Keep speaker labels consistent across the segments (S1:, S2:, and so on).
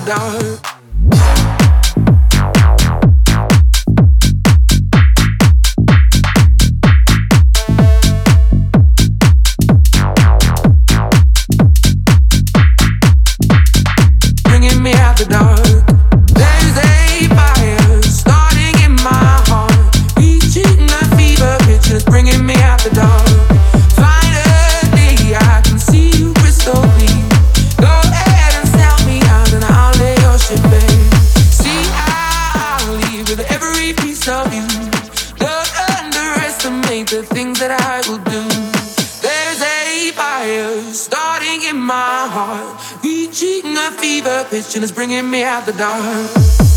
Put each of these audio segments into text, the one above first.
S1: dark. Bringing me out the dark. There's a fire starting in my heart, reaching a fever pitch, and it's bringing me out the dark. Finally, I can see you crystal clear. Go ahead and sell me out, and I'll lay your shit bare. See, I'll leave with every piece of you. Don't underestimate the things that I will do. There's a fire starting in my heart, reaching a fever pitch, and it's bringing me out the dark.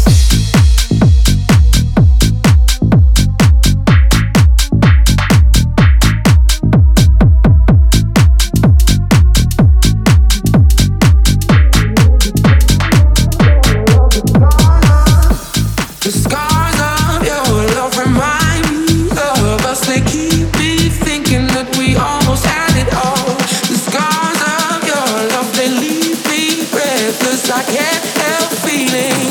S1: The scars of your love remind me of us. They keep me thinking that we almost had it all. The scars of your love, they leave me breathless. I can't help feeling